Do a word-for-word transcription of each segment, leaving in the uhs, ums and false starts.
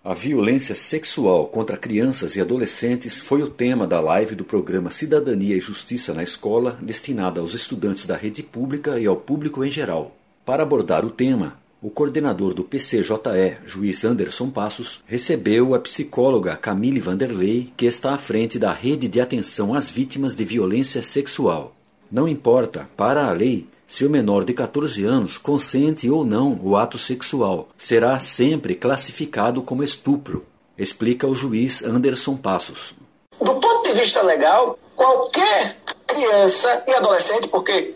A violência sexual contra crianças e adolescentes foi o tema da live do programa Cidadania e Justiça na Escola, destinada aos estudantes da rede pública e ao público em geral. Para abordar o tema, o coordenador do P C J E, juiz Anderson Passos, recebeu a psicóloga Camille Vanderlei, que está à frente da Rede de Atenção às Vítimas de Violência Sexual. Não importa, para a lei, se o menor de catorze anos consente ou não o ato sexual, será sempre classificado como estupro, explica o juiz Anderson Passos. Do ponto de vista legal, qualquer criança e adolescente, porque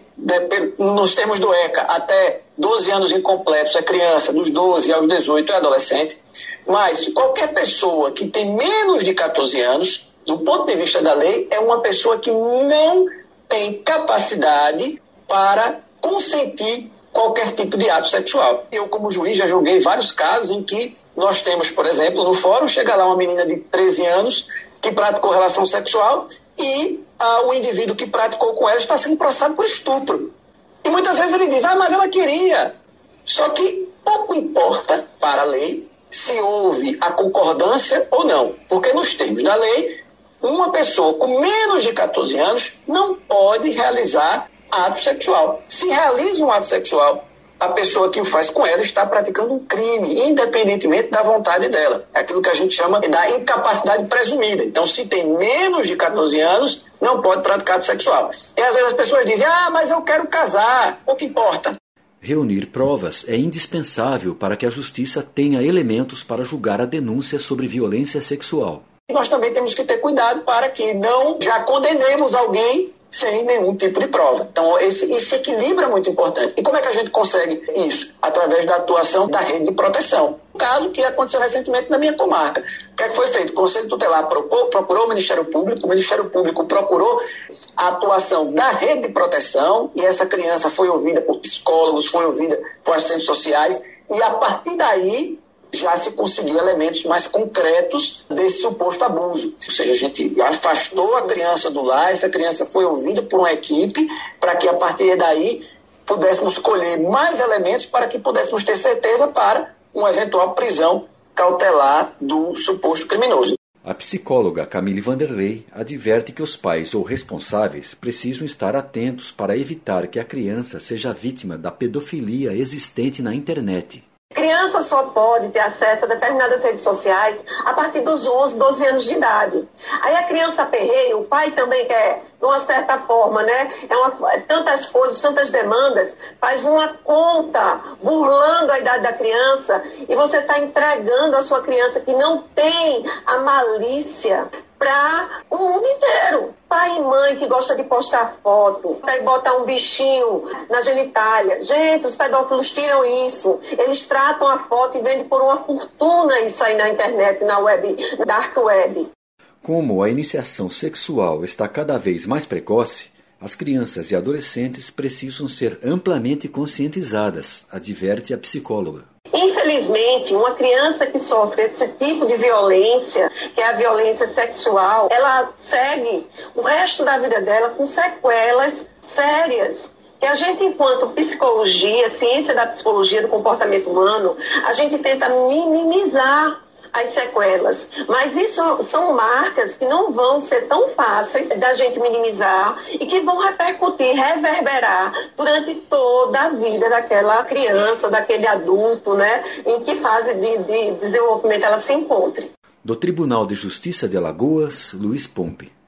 nos termos do ECA, até doze anos incompletos é criança, dos doze aos dezoito é adolescente, mas qualquer pessoa que tem menos de catorze anos, do ponto de vista da lei, é uma pessoa que não tem capacidade para consentir qualquer tipo de ato sexual. Eu, como juiz, já julguei vários casos em que nós temos, por exemplo, no fórum, chega lá uma menina de treze anos que praticou relação sexual e ah, o indivíduo que praticou com ela está sendo processado por estupro. E muitas vezes ele diz, ah, mas ela queria. Só que pouco importa para a lei se houve a concordância ou não. Porque nos termos da lei, uma pessoa com menos de catorze anos não pode realizar ato sexual. Se realiza um ato sexual, a pessoa que o faz com ela está praticando um crime, independentemente da vontade dela. É aquilo que a gente chama da incapacidade presumida. Então, se tem menos de catorze anos, não pode praticar ato sexual. E às vezes as pessoas dizem, ah, mas eu quero casar, o que importa? Reunir provas é indispensável para que a justiça tenha elementos para julgar a denúncia sobre violência sexual. Nós também temos que ter cuidado para que não já condenemos alguém sem nenhum tipo de prova. Então, esse, esse equilíbrio é muito importante. E como é que a gente consegue isso? Através da atuação da rede de proteção. Um caso que aconteceu recentemente na minha comarca. O que é que foi feito? O Conselho Tutelar procurou, procurou o Ministério Público, o Ministério Público procurou a atuação da rede de proteção e essa criança foi ouvida por psicólogos, foi ouvida por assistentes sociais e, a partir daí, já se conseguiu elementos mais concretos desse suposto abuso. Ou seja, a gente afastou a criança do lar, essa criança foi ouvida por uma equipe, para que a partir daí pudéssemos colher mais elementos para que pudéssemos ter certeza para uma eventual prisão cautelar do suposto criminoso. A psicóloga Camille Vanderlei adverte que os pais ou responsáveis precisam estar atentos para evitar que a criança seja vítima da pedofilia existente na internet. Criança só pode ter acesso a determinadas redes sociais a partir dos onze, doze anos de idade. Aí a criança aperreia, o pai também quer, de uma certa forma, né? É uma, é tantas coisas, tantas demandas, faz uma conta burlando a idade da criança e você está entregando a sua criança que não tem a malícia para o mundo inteiro. Pai e mãe que gosta de postar foto, aí botar um bichinho na genitália. Gente, os pedófilos tiram isso. Eles tratam a foto e vendem por uma fortuna isso aí na internet, na web, na dark web. Como a iniciação sexual está cada vez mais precoce, as crianças e adolescentes precisam ser amplamente conscientizadas, adverte a psicóloga. Infelizmente, uma criança que sofre esse tipo de violência, que é a violência sexual, ela segue o resto da vida dela com sequelas sérias. Que a gente, enquanto psicologia, ciência da psicologia do comportamento humano, a gente tenta minimizar as sequelas. Mas isso são marcas que não vão ser tão fáceis da gente minimizar e que vão repercutir, reverberar durante toda a vida daquela criança, daquele adulto, né, em que fase de, de desenvolvimento ela se encontre. Do Tribunal de Justiça de Alagoas, Luiz Pompe.